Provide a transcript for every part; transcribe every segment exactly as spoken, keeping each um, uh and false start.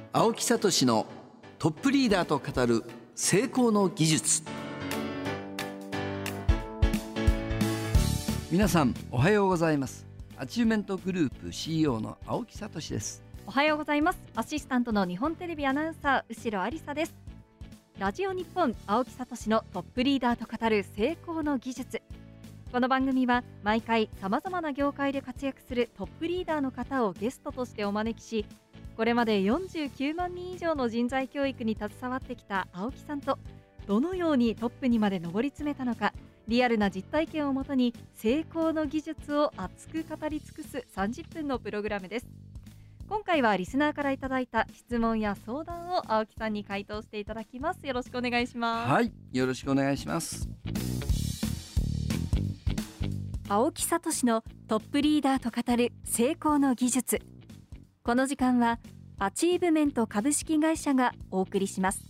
青木聡のトップリーダーと語る成功の技術。皆さんおはようございます。アチューメントグループ シーイーオー の青木聡です。 おはようございます。アシスタントの日本テレビアナウンサー後呂ありさです。ラジオ日本青木聡のトップリーダーと語る成功の技術。この番組は毎回様々な業界で活躍するトップリーダーの方をゲストとしてお招きし、これまでよんじゅうきゅうまんにん以上の人材教育に携わってきた青木さんと、どのようにトップにまで上り詰めたのか、リアルな実体験をもとに成功の技術を熱く語り尽くすさんじゅっぷんのプログラムです。今回はリスナーからいただいた質問や相談を青木さんに回答していただきます。よろしくお願いします。 はい、よろしくお願いします。 青木聡のトップリーダーと語る成功の技術。この時間はアチーブメント株式会社がお送りします。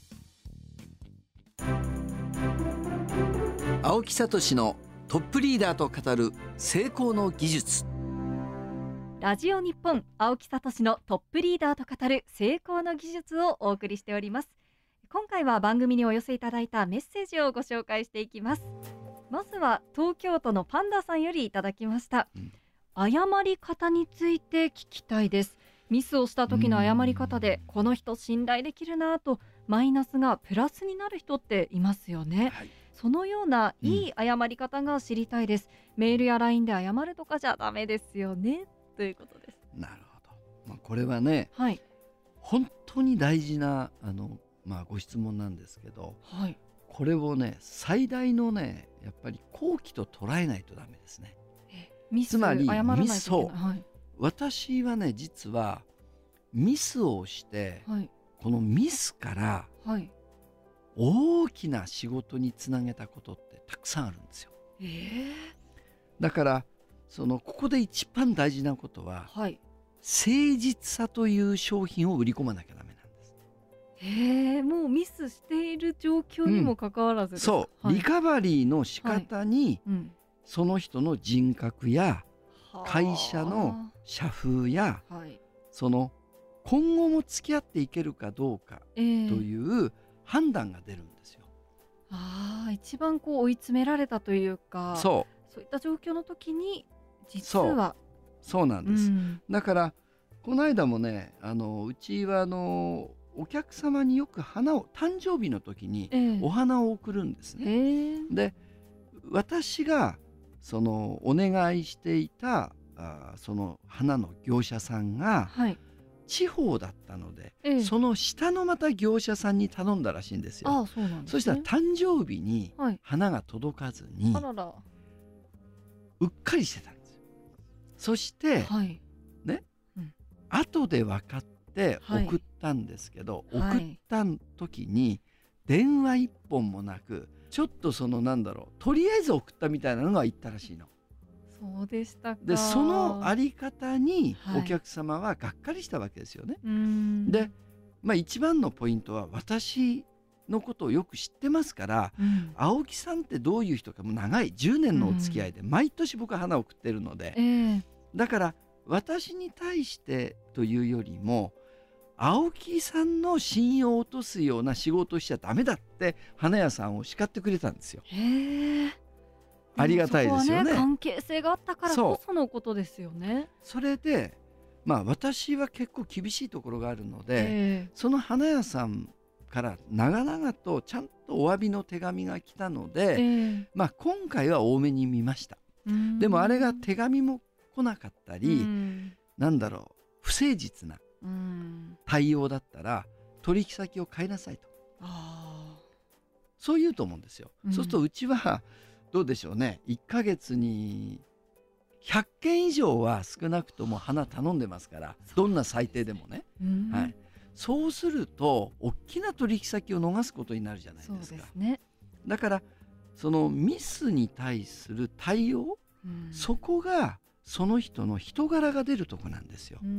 青木聡のトップリーダーと語る成功の技術。 ラジオ日本青木聡のトップリーダーと語る成功の技術をお送りしております。今回は番組にお寄せいただいたメッセージをご紹介していきます。まずは東京都のパンダさんよりいただきました、うん、謝り方について聞きたいです。ミスをした時の謝り方でこの人信頼できるなとマイナスがプラスになる人っていますよね、はい、そのようないい謝り方が知りたいです、うん、メールや ライン で謝るとかじゃダメですよねということです。 なるほど、まあ、これはね、はい、本当に大事なあの、まあ、ご質問なんですけど、はい、これをね最大のねやっぱり好機と捉えないとダメですね。 えミスつまり謝らないといけない。 そう、 はい、 私はね実はミスをして、はい、このミスから大きな仕事につなげたことってたくさんあるんですよ、えー、だからそのここで一番大事なことは、はい、誠実さという商品を売り込まなきゃダメなんです。 へー、もうミスしている状況にもかかわらずですか、 うん、そう、はい、リカバリーの仕方に、はい、うん、その人の人格や会社の社風や、はい、その今後も付き合っていけるかどうかという判断が出るんですよ、 えー、あー、一番こう追い詰められたというか、そうそういった状況の時に実はそう、そうなんです、うん、だからこの間もねあのうちはあのお客様によく花を誕生日の時にお花を贈るんですね、えー、で私がそのお願いしていたあその花の業者さんが、はい、地方だったので、ええ、その下のまた業者さんに頼んだらしいんですよ。ああ、そうなんですね。そしたら誕生日に花が届かずに、はい、あららうっかりしてたんですよ。そして、はい、ね、うん、後で分かって送ったんですけど、はい、送った時に電話一本もなくちょっとそのなんだろうとりあえず送ったみたいなのが言ったらしいの。 そうでしたか。 でそのあり方にお客様はがっかりしたわけですよね、はい、で、まあ、一番のポイントは私のことをよく知ってますから、うん、青木さんってどういう人かもう長いじゅうねんのお付き合いで毎年僕は花を送ってるので、うん、えー、だから私に対してというよりも青木さんの信用を落とすような仕事をしちゃダメだって花屋さんを叱ってくれたんですよ。へー、ありがたいですよね。そこはね、 関係性があったからこそのことですよね。 そ, それで、まあ、私は結構厳しいところがあるので、えー、その花屋さんから長々とちゃんとお詫びの手紙が来たので、えーまあ、今回は多めに見ました。でもあれが手紙も来なかったり、なんだろう不誠実な対応だったら取引先を変えなさいと、あそう言うと思うんですよ、うん、そうするとうちはどうでしょうね、いっかげつにひゃっけん以上は少なくとも花頼んでますから、どんな最低でもね、うん、はい、そうすると大きな取引先を逃すことになるじゃないですか。そうですね。だからそのミスに対する対応、うん、そこがその人の人柄が出るとこなんですよ、うん、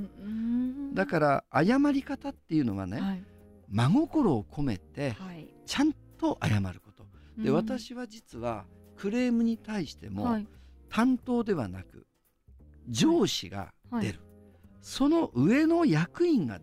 だから謝り方っていうのはね、はい、真心を込めてちゃんと謝ること、はい、で、私は実はクレームに対しても、はい、担当ではなく上司が出る、はいはい、その上の役員が出る、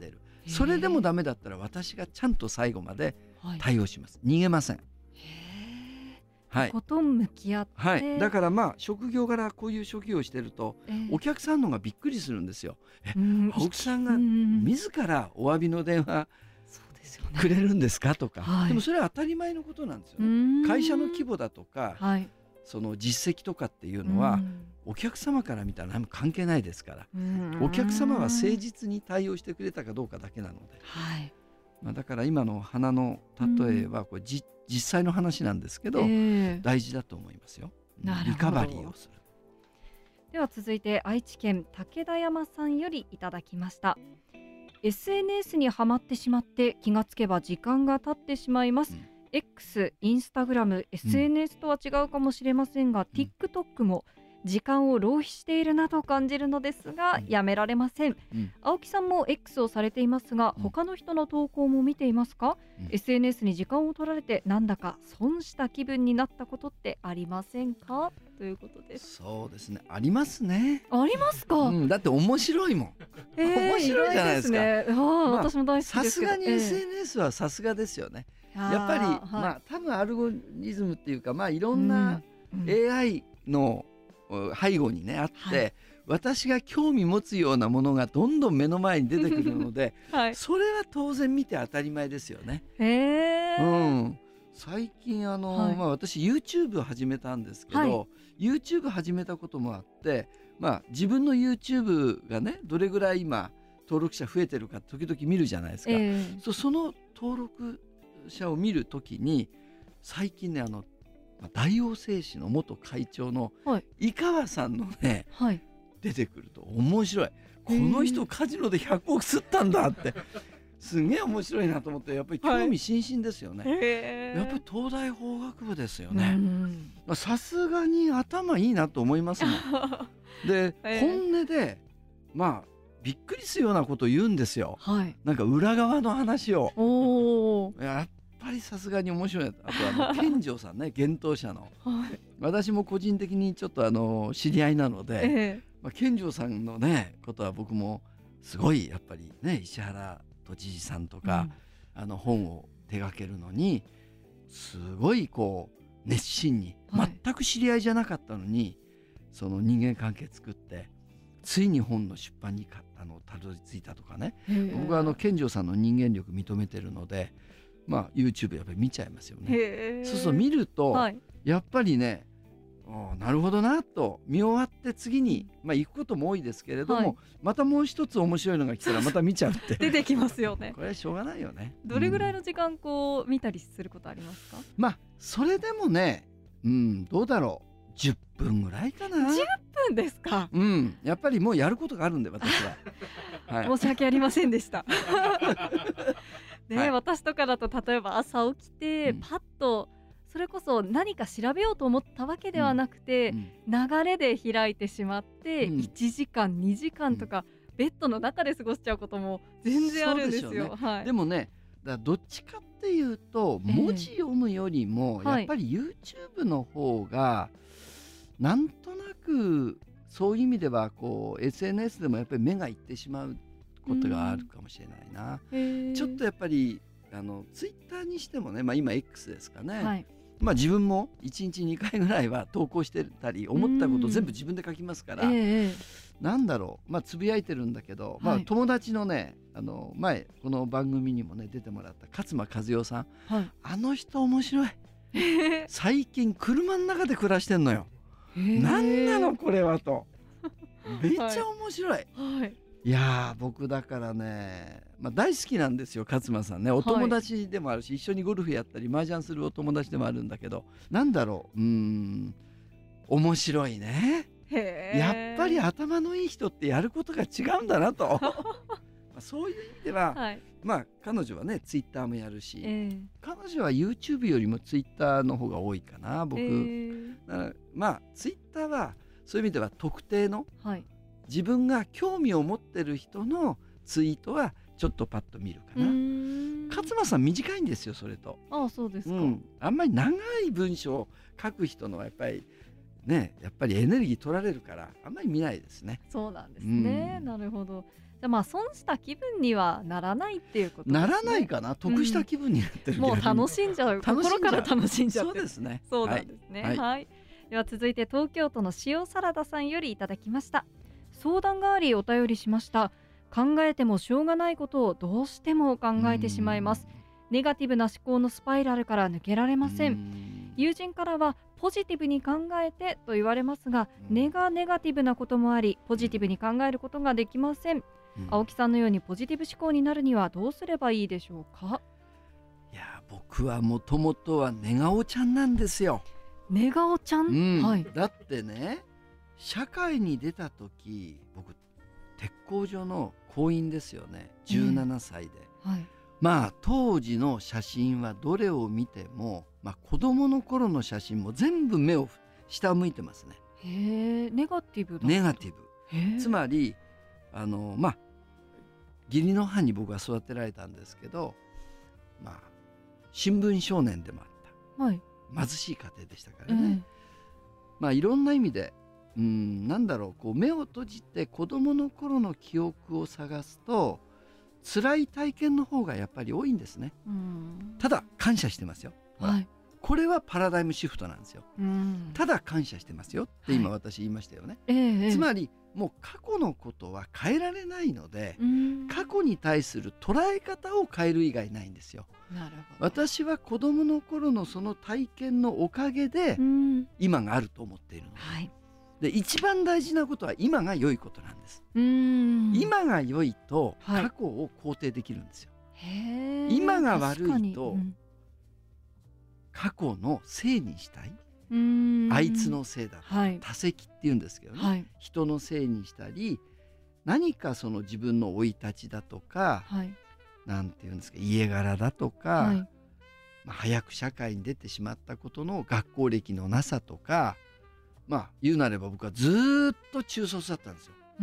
それでもダメだったら私がちゃんと最後まで対応します、はい、逃げません。 はい、とことん向き合って、 はい、だからまあ職業柄こういう職業をしてると、えー、お客さんのがびっくりするんですよ。え、青木さんが自らお詫びの電話くれるんですかとか、はい、でもそれは当たり前のことなんですよね。会社の規模だとか、はい、その実績とかっていうのはお客様から見たら何も関係ないですから、お客様は誠実に対応してくれたかどうかだけなので、はい、まあ、だから今の花の例えはこれじ実際の話なんですけど、えー、大事だと思いますよ。リカバリーをする。 では続いて愛知県武田山さんよりいただきました。エスエヌエス にはまってしまって気がつけば時間が経ってしまいます、うん、X、インスタグラム、エスエヌエス とは違うかもしれませんが、うん、TikTok も時間を浪費しているなと感じるのですが、うん、やめられません、うん、青木さんも X をされていますが、うん、他の人の投稿も見ていますか、うん、エスエヌエス に時間を取られてなんだか損した気分になったことってありませんか、ということです。 そうですね、ありますね。 ありますか、 うん、だって面白いもん、えー、面白いじゃないですか。 ですね、まあ、私も大好きですけど、 さすがに エスエヌエス はさすがですよね、えー、やっぱり、はい、まあ、多分アルゴリズムっていうか、まあ、いろんな エーアイ の背後にねあって、はい、私が興味持つようなものがどんどん目の前に出てくるので、はい、それは当然見て当たり前ですよね。 へー、 うん、最近あの、はい、まあ、私 YouTube を始めたんですけど、はい、YouTube 始めたこともあって、まあ、自分の YouTube がねどれぐらい今登録者増えてるか時々見るじゃないですか、えー、そ, その登録者を見るときに最近ねあの大王製紙の元会長の井川さんのね、はい、出てくると面白い。この人カジノでひゃくおく吸ったんだってすげえ面白いなと思って、やっぱり興味津々ですよね、はい、やっぱり東大法学部ですよね。さすがに頭いいなと思いますもんで本音でまあびっくりするようなことを言うんですよ、はい、なんか裏側の話を。おやっぱりさすがに面白い。あとあの健丈さんね幻冬舎の、はい、私も個人的にちょっとあの知り合いなので、えーまあ、健丈さんのねことは僕もすごいやっぱりね石原都知事さんとか、うん、あの本を手掛けるのにすごいこう熱心に、はい、全く知り合いじゃなかったのにその人間関係作ってついに本の出版にかあのたどり着いたとかね。僕はあの健丈さんの人間力認めてるので、まあ、YouTube やっぱり見ちゃいますよね。そうそう見ると、はい、やっぱりねなるほどなと見終わって次に、まあ、行くことも多いですけれども、はい、またもう一つ面白いのが来たらまた見ちゃうって出てきますよね。 これはしょうがないよね。 どれぐらいの時間こう見たりすることありますか？ まあそれでもね、うん、どうだろうじゅっぷんぐらいかな。 じゅっぷんですか？ うん、やっぱりもうやることがあるんで私は、 はい、申し訳ありませんでしたね、はい、私とかだと例えば朝起きてパッと、うん、それこそ何か調べようと思ったわけではなくて、うんうん、流れで開いてしまって、うん、いちじかんにじかんとか、うん、ベッドの中で過ごしちゃうことも全然あるんですよ。で、ね、はい、 でもねだからどっちかっていうと文字読むよりもやっぱり YouTube の方がなんとなくそういう意味ではこう エスエヌエス でもやっぱり目がいってしまうことがあるかもしれないな。ちょっとやっぱりあの Twitter にしてもね、まあ、今 X ですかね、はい、まあ、自分もいちにちにかいぐらいは投稿してたり思ったことを全部自分で書きますから、えー、なんだろう、まあ、つぶやいてるんだけど、はい、まあ、友達のねあの前この番組にもね出てもらった勝間和代さん、はい、あの人面白い最近車の中で暮らしてんのよ。何なのこれはとめっちゃ面白い、はいはい、いや僕だからね、まあ、大好きなんですよ勝間さんね。お友達でもあるし、はい、一緒にゴルフやったり麻雀するお友達でもあるんだけど、なんだろう、うーん面白いね。やっぱり頭のいい人ってやることが違うんだなとそういう意味では、はい、まあ彼女はねツイッターもやるし、えー、彼女は YouTube よりもツイッターの方が多いかな僕、えー、だからまあツイッターはそういう意味では特定の、はい、自分が興味を持ってる人のツイートはちょっとパッと見るかな。勝間さん短いんですよそれと。 ああそうですか、 うん、あんまり長い文章を書く人のはやっぱりねやっぱりエネルギー取られるからあんまり見ないですね。 そうなんですね、うん、なるほど。 じゃあまあ損した気分にはならないっていうことですね。 ならないかな、得した気分になってる、 うん、もう楽しんじゃう、心から楽しんじゃう。 そうですね。 そうなんですね。はい、はい、では続いて東京都の塩サラダさんよりいただきました。相談がありお便りしました。考えてもしょうがないことをどうしても考えてしまいます。ネガティブな思考のスパイラルから抜けられません。友人からはポジティブに考えてと言われますが、ネガネガティブなこともあり、ポジティブに考えることができません。青木さんのようにポジティブ思考になるにはどうすればいいでしょうか。 いや、僕はもともとは寝顔ちゃんなんですよ。 寝顔ちゃん、 うん、 はい、 だってね、社会に出た時、僕鉄工所の工員ですよね、じゅうななさいで、 えーはい、 まあ当時の写真はどれを見ても、まあ、子供の頃の写真も全部目を下を向いてますね。 へえ、ネガティブだ。 ネガティブ、つまりあのまあ義理の母に僕は育てられたんですけど、まあ新聞少年でもあった、はい、貧しい家庭でしたからね、えー、まあいろんな意味で、うん、なんだろう、こう目を閉じて子供の頃の記憶を探すと辛い体験の方がやっぱり多いんですね。うん、ただ感謝してますよ、はい、これはパラダイムシフトなんですよ。うん、ただ感謝してますよって今私言いましたよね、はい、えー、つまりもう過去のことは変えられないので、うん、過去に対する捉え方を変える以外ないんですよ。なるほど。私は子供の頃のその体験のおかげで今があると思っているので、はい、で一番大事なことは今が良いことなんです。うーん、今が良いと過去を肯定できるんですよ、はい、今が悪いと、うん、過去のせいにしたい、うーん、あいつのせいだと、はい、他責っていうんですけどね、はい、人のせいにしたり、何かその自分の生い立ちだとか、はい、なんていうんですか、家柄だとか、はい、まあ、早く社会に出てしまったことの学校歴のなさとか、まあ言うなれば僕はずっと中卒だったんですよ、うん、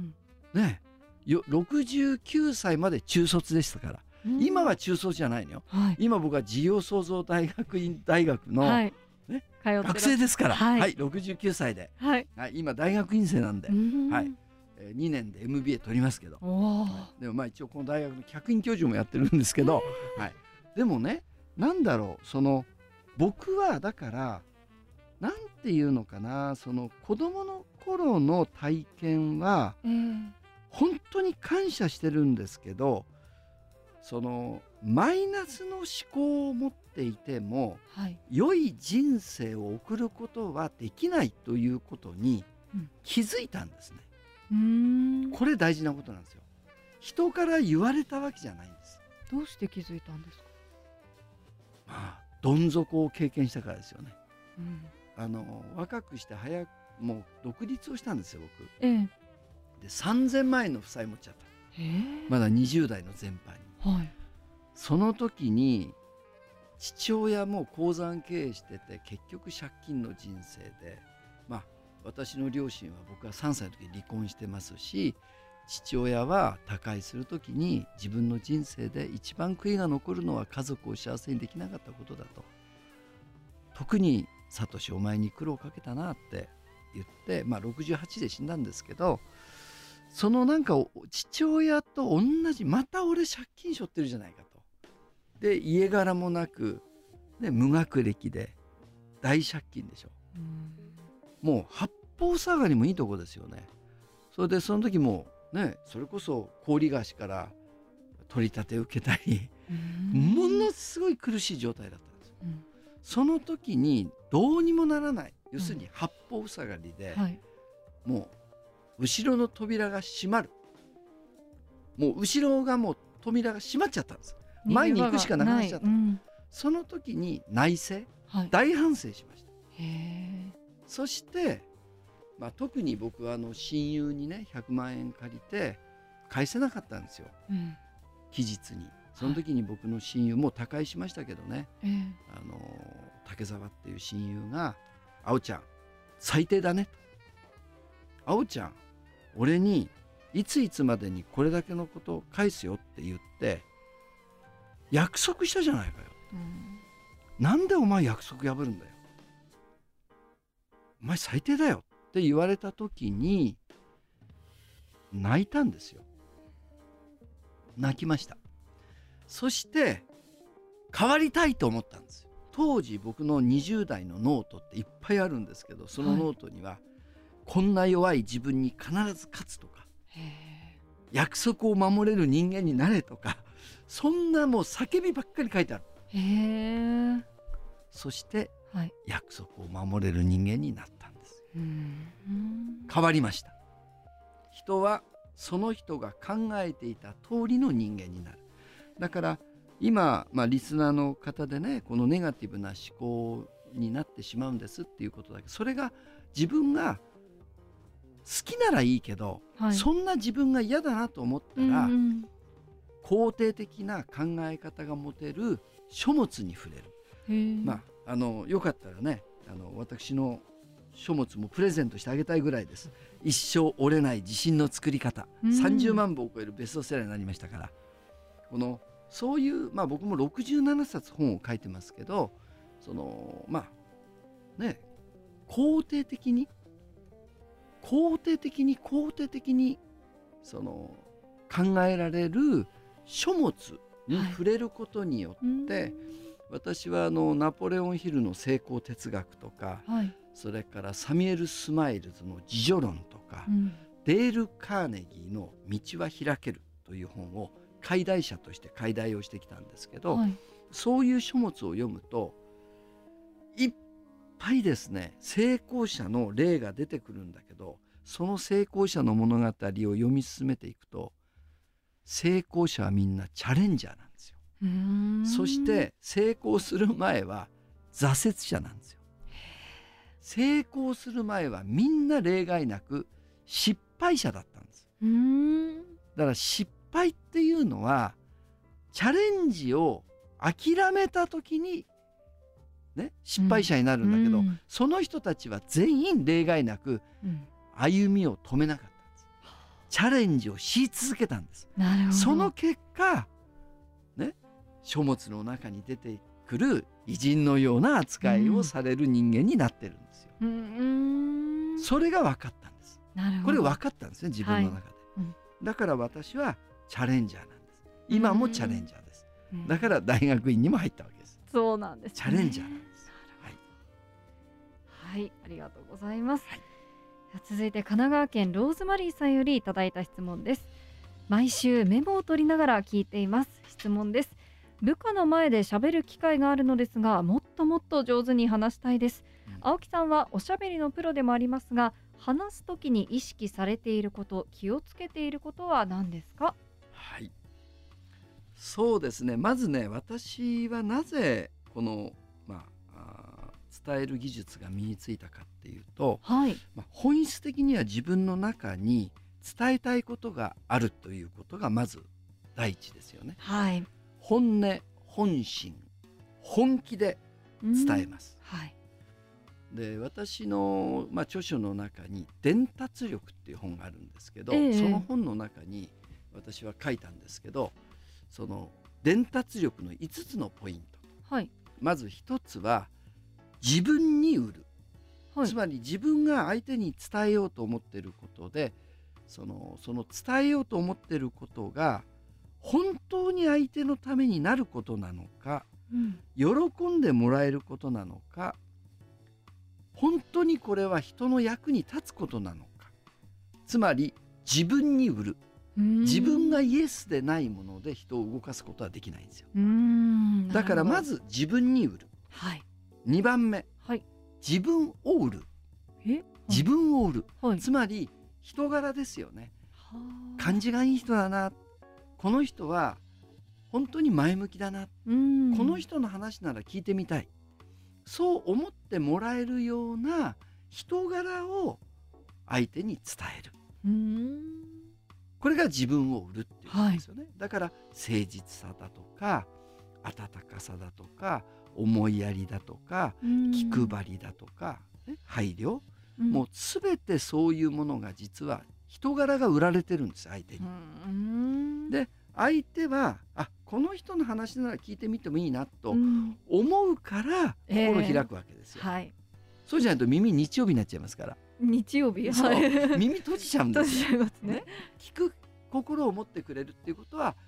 ねえ、よろくじゅうきゅうさいまで中卒でしたから、うん、今は中卒じゃないのよ、はい、今僕は事業創造大学院大学の、はい、ね、学生ですから、はいはい、ろくじゅうきゅうさいで、はいはい、今大学院生なんで、はい、えー、にねんで エムビーエー 取りますけど、でもまあ一応この大学の客員教授もやってるんですけど、はい、でもね、なんだろう、その僕はだからなんていうのかな、その子供の頃の体験は本当に感謝してるんですけど、そのマイナスの思考を持っていても、はい、良い人生を送ることはできないということに気づいたんですね、うん、これ大事なことなんですよ。人から言われたわけじゃないんです。 どうして気づいたんですか。 まあどん底を経験したからですよね、うん、あの若くして早くもう独立をしたんですよ僕、ええ、でさんぜんまんえんの負債持っちゃった、まだにじゅう代の前半に、はい、その時に父親も鉱山経営してて結局借金の人生で、まあ私の両親は僕はさんさいの時に離婚してますし、父親は他界する時に自分の人生で一番悔いが残るのは家族を幸せにできなかったことだと、特にサトシお前に苦労をかけたなって言って、まあろくじゅうはちで死んだんですけど、そのなんか父親と同じ、また俺借金背負ってるじゃないかと、で家柄もなく、ね、無学歴で大借金でしょ、うん、もう八方塞がりもいいとこですよね。それでその時もね、それこそ氷菓子から取り立て受けたり、ものすごい苦しい状態だったんですよ、うん、その時にどうにもならない、要するに八方塞がりで、うん、はい、もう後ろの扉が閉まる、もう後ろがもう扉が閉まっちゃったんです。前に行くしかなくなっちゃった、うん、その時に内省、はい、大反省しました。へー。そしてまあ、特に僕はあの親友にねひゃくまんえん借りて返せなかったんですよ、うん、期日に。その時に僕の親友、はい、もう他界しましたけどね、えー、あの竹澤っていう親友が「あおちゃん最低だね」と「あおちゃん俺にいついつまでにこれだけのこと返すよ」って言って約束したじゃないかよ、うん、なんでお前約束破るんだよ、お前最低だよって言われた時に泣いたんですよ。 泣きました。そして変わりたいと思ったんですよ。当時僕のにじゅう代のノートっていっぱいあるんですけど、そのノートには、はい、こんな弱い自分に必ず勝つとか、約束を守れる人間になれとか、そんなもう叫びばっかり書いてある。へー。そして、はい、約束を守れる人間になったんです。うん、変わりました。人はその人が考えていた通りの人間になる。だから今、まあ、リスナーの方でね、このネガティブな思考になってしまうんですっていうことだけど、それが自分が好きならいいけど、はい、そんな自分が嫌だなと思ったら、うんうん、肯定的な考え方が持てる書物に触れる。まあ、あのよかったらね、あの私の書物もプレゼントしてあげたいぐらいです。一生折れない自信の作り方、うん、さんじゅうまんぼを超えるベストセラーになりましたから、このそういう、まあ、僕もろくじゅうななさつ本を書いてますけど、そのまあね、肯定的に肯定的に肯定的にその考えられる書物に触れることによって、はい、私はあのナポレオンヒルの成功哲学とか、はい、それからサミュエル・スマイルズの自助論とか、うん、デール・カーネギーの道は開けるという本を解題者として解題をしてきたんですけど、はい、そういう書物を読むといっぱいですね、成功者の例が出てくるんだけど、その成功者の物語を読み進めていくと、成功者はみんなチャレンジャーなんですよ。うーん、そして成功する前は挫折者なんですよ。成功する前はみんな例外なく失敗者だったんです。うーん、だから失敗っていうのはチャレンジを諦めた時にね、失敗者になるんだけど、うん、その人たちは全員例外なく歩みを止めなかったんです。チャレンジをし続けたんです。なるほど。その結果、ね、書物の中に出てくる偉人のような扱いをされる人間になってるんですよ。うん、それが分かったんです。なるほど。これ分かったんですね、自分の中で、はい、うん、だから私はチャレンジャーなんです。今もチャレンジャーです。だから大学院にも入ったわけです。 そうなんですね。 チャレンジャーなんです。 はい、ありがとうございます。はい、続いて神奈川県ローズマリーさんよりいただいた質問です。毎週メモを取りながら聞いています。質問です。部下の前で喋る機会があるのですが、もっともっと上手に話したいです。うん、青木さんはおしゃべりのプロでもありますが、話すときに意識されていること、気をつけていることは何ですか？ はい、そうですね、まずね、私はなぜこの、まあ、あ伝える技術が身についたかっていうと、はい、まあ、本質的には自分の中に伝えたいことがあるということがまず第一ですよね。はい、本音、本心、本気で伝えます。はい、で私の、まあ、著書の中に伝達力っていう本があるんですけど、えー、その本の中に私は書いたんですけど、その伝達力のいつつのポイント、はい、まず一つは自分に売る、はい、つまり自分が相手に伝えようと思っていることで、その、その伝えようと思っていることが本当に相手のためになることなのか、うん、喜んでもらえることなのか、本当にこれは人の役に立つことなのか、つまり自分に売る。自分がイエスでないもので人を動かすことはできないんですよ。うーん、だからまず自分に売る、はい、にばんめ、はい、自分を売る。え、自分を売る、はい、つまり人柄ですよね。感じがいい人だな、この人は本当に前向きだな、この人の話なら聞いてみたい、そう思ってもらえるような人柄を相手に伝える。うーん、これが自分を売るっていうんですよね。はい、だから誠実さだとか温かさだとか思いやりだとか気配りだとか、ね、配慮、うん、もう全てそういうものが実は人柄が売られてるんです、相手に。うん、で相手はあ、この人の話なら聞いてみてもいいなと思うから心開くわけですよ。えーはい、そうじゃないと耳日曜日になっちゃいますから。 日曜日、 はい、耳閉じちゃうんですよ。 閉じちゃいますね。 聞く心を持ってくれるっていうことは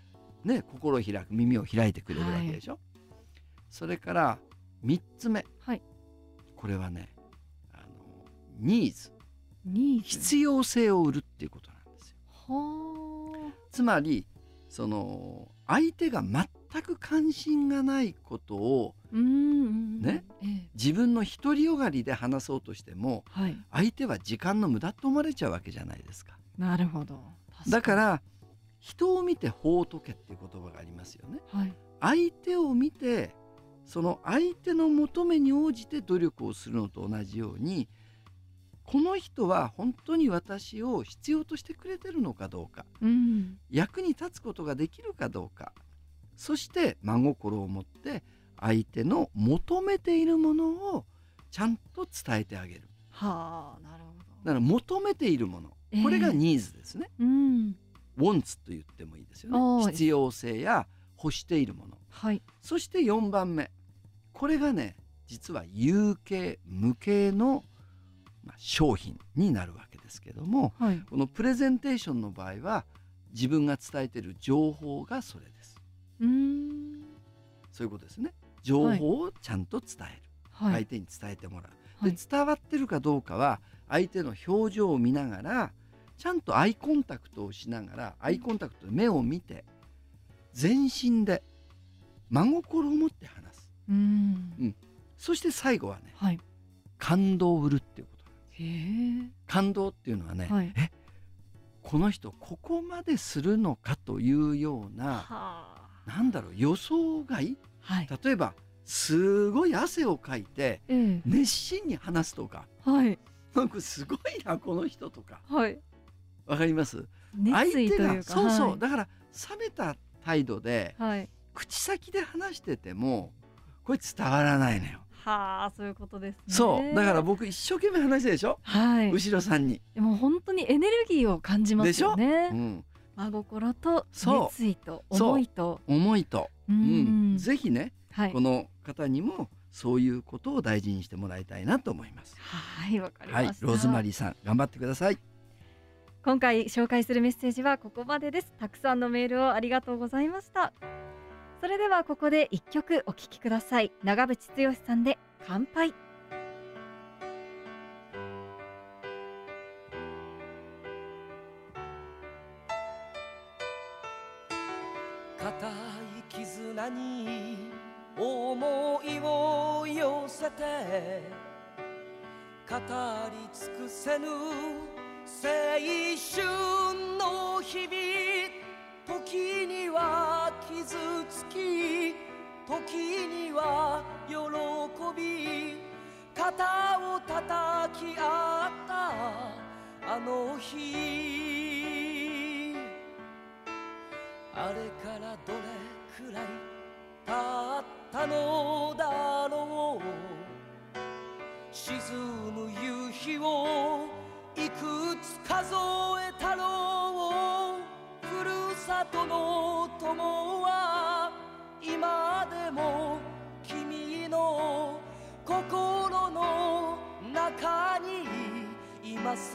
ね、心を開く、耳を開いてくれるわけでしょ、はい、それからみっつめ、はい、これはね、あのニーズ、ニーズ必要性を売るっていうことなんですよ。はつまりその相手が全く関心がないことを、うんね、ええ、自分の独りよがりで話そうとしても、はい、相手は時間の無駄と思われちゃうわけじゃないですか。 なるほど。 だから人を見て法を解けっていう言葉がありますよね、はい、相手を見てその相手の求めに応じて努力をするのと同じように、この人は本当に私を必要としてくれてるのかどうか、うん、役に立つことができるかどうか、そして真心を持って相手の求めているものをちゃんと伝えてあげる。はあ、なるほど。だから求めているもの、これがニーズですね、えーうんwants と言ってもいいですよね。必要性や欲しているもの、はい、そしてよんばんめ、これがね実は有形無形の、まあ、商品になるわけですけども、はい、このプレゼンテーションの場合は自分が伝えている情報がそれです。うーん、そういうことですね。情報をちゃんと伝える、はい、相手に伝えてもらう、はい、で伝わってるかどうかは相手の表情を見ながらちゃんとアイコンタクトをしながら、アイコンタクトで目を見て全身で真心を持って話す。うん、うん、そして最後はね、はい、感動を売るっていうことなんです。へー。感動っていうのはね、はい、えこの人ここまでするのかというような、なんだろう、予想外、はい、例えばすごい汗をかいて、えー、熱心に話すとか、はい、なんかすごいなこの人とか、はい、わかります？熱意というか、相手がそうそう、はい、だから冷めた態度で、はい、口先で話しててもこれ伝わらないのよ。 はあ、そういうことですね。 そうだから僕一生懸命話してるでしょ、はい、後ろさんに。 でも本当にエネルギーを感じますよね。でしょ、うん、真心と熱意と思いと思いと、うん、ぜひね、はい、この方にもそういうことを大事にしてもらいたいなと思います。 はい、わかりました、はい、 ローズマリーさん頑張ってください。 今回紹介するメッセージはここまでです。たくさんのメールをありがとうございました。それではここで一曲お聴きください。長渕剛さんで乾杯。 固い絆に思いを寄せて語り尽くせぬ青春の日々、時には傷つき時には喜び、肩を叩き合ったあの日、あれからどれくらい経ったのだろう、沈む夕日をいくつ数えたろう、ふるさとの友は今でも君の心の中にいます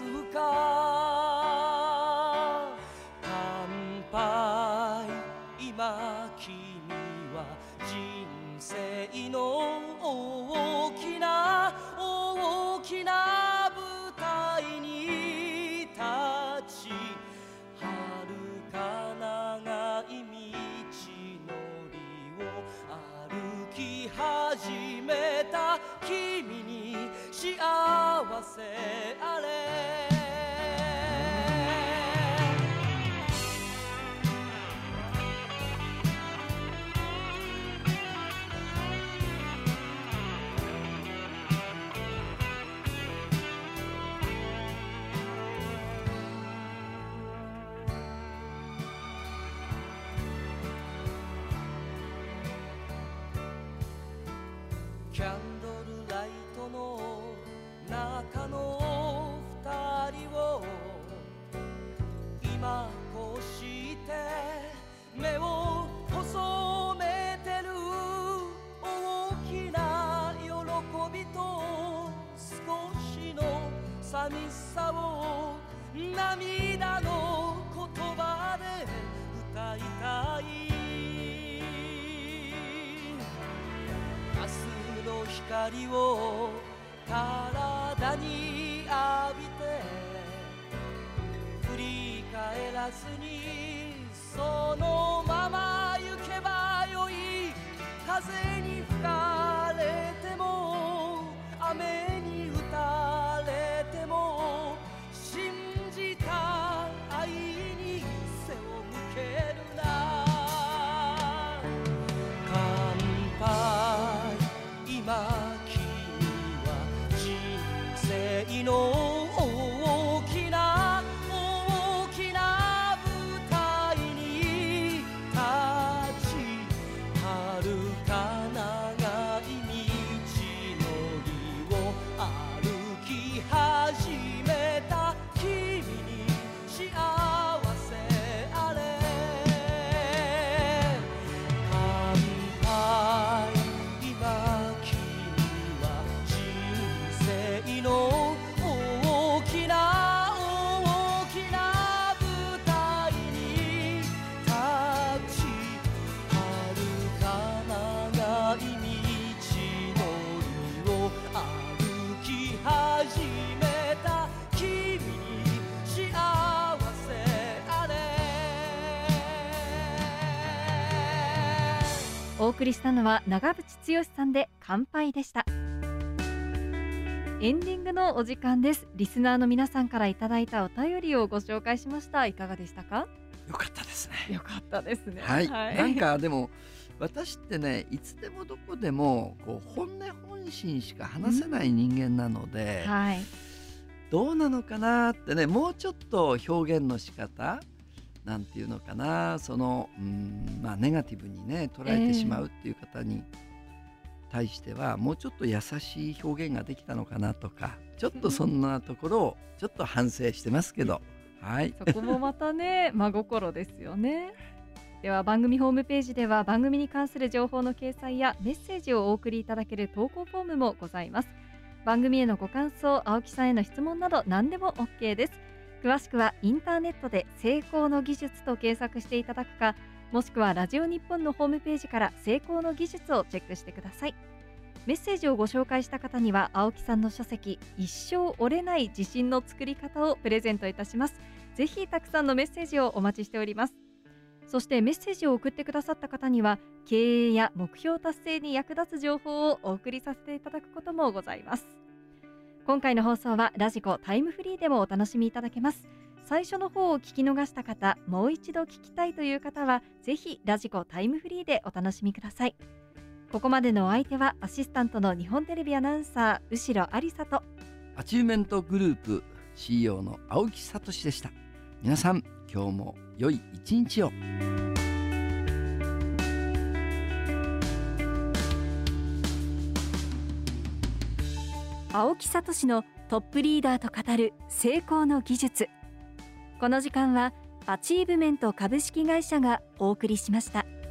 か。乾杯、今君は人生の大きな大きな舞台に立ち、遥か長い道のりを歩き始めた君に幸せあれ。キャンドルライトの中の二人を今こうして目を細めてる、大きな喜びと少しの寂しさを涙の言葉で歌いたい。 光を体に浴びて振り返らずにそのまま行けばよい。風に吹かれても雨に打たれても信じた愛に背を向けるな。乾杯今君は人生の大きな大きな舞台に立ち遥か長い道のりを歩き始めた。君に幸せあれ。乾杯今君は人生の大きな大きな舞台に立ち遥か長い道のりを歩き始めた。君に幸せあれ。 お送りしたのは長渕剛さんで乾杯でした。エンディングのお時間です。リスナーの皆さんからいただいたお便りをご紹介しました。いかがでしたか？ よかったですね。 よかったですね。 はい、はい、なんかでも私ってね、いつでもどこでもこう本音本心しか話せない人間なので、うん、はい、どうなのかなってね、もうちょっと表現の仕方なんていうのかな、そのうん、まあ、ネガティブにね捉えてしまうっていう方に対しては、えー、もうちょっと優しい表現ができたのかなとか、ちょっとそんなところをちょっと反省してますけど、はい、 そこもまたね真心ですよね。では番組ホームページでは番組に関する情報の掲載やメッセージをお送りいただける投稿フォームもございます。番組へのご感想、青木さんへの質問など何でも OK です。詳しくはインターネットで成功の技術と検索していただくか、もしくはラジオ日本のホームページから成功の技術をチェックしてください。メッセージをご紹介した方には青木さんの書籍一生折れない自信の作り方をプレゼントいたします。ぜひたくさんのメッセージをお待ちしております。そしてメッセージを送ってくださった方には経営や目標達成に役立つ情報をお送りさせていただくこともございます。今回の放送はラジコタイムフリーでもお楽しみいただけます。最初の方を聞き逃した方、もう一度聞きたいという方はぜひラジコタイムフリーでお楽しみください。ここまでのお相手はアシスタントの日本テレビアナウンサー後呂有沙とアチューメントグループ シーイーオー の青木聡でした。皆さん今日も良い一日を。 青木聡のトップリーダーと語る成功の技術。この時間はアチーブメント株式会社がお送りしました。